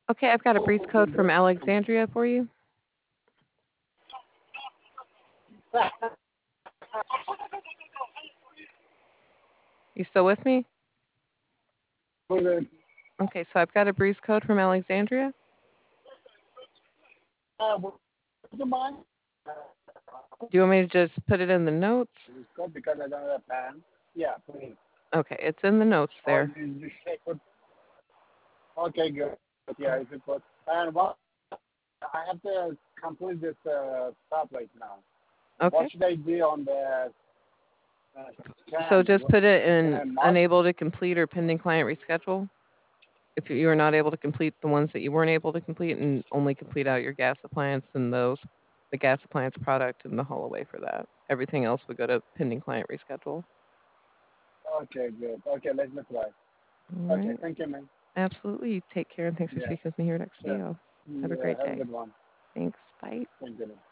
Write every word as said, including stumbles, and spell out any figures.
Okay, I've got a breeze code from Alexandria for you. You still with me? Okay. Okay, so I've got a breeze code from Alexandria. Uh, would you mind? Do you want me to just put it in the notes? Because I don't have a pen. Yeah, please. Okay, it's in the notes Or there. you, you say put. Okay, good. Yeah, if you put. And what I have to complete this uh, stuff right now. What Okay. should I do on the uh, So scan? just What- put it Can in I mark? unable to complete or pending client reschedule. If you are not able to complete the ones that you weren't able to complete and only complete out your gas appliance and those, the gas appliance product and the haul away for that. Everything else would go to pending client reschedule. Okay, good. Okay, let me try. All Okay, right. thank you, man. Absolutely. You take care and thanks for Yeah, speaking with me here at sure. X P O. Have a Yeah, great have a day. good one. Thanks. Bye. Thank you.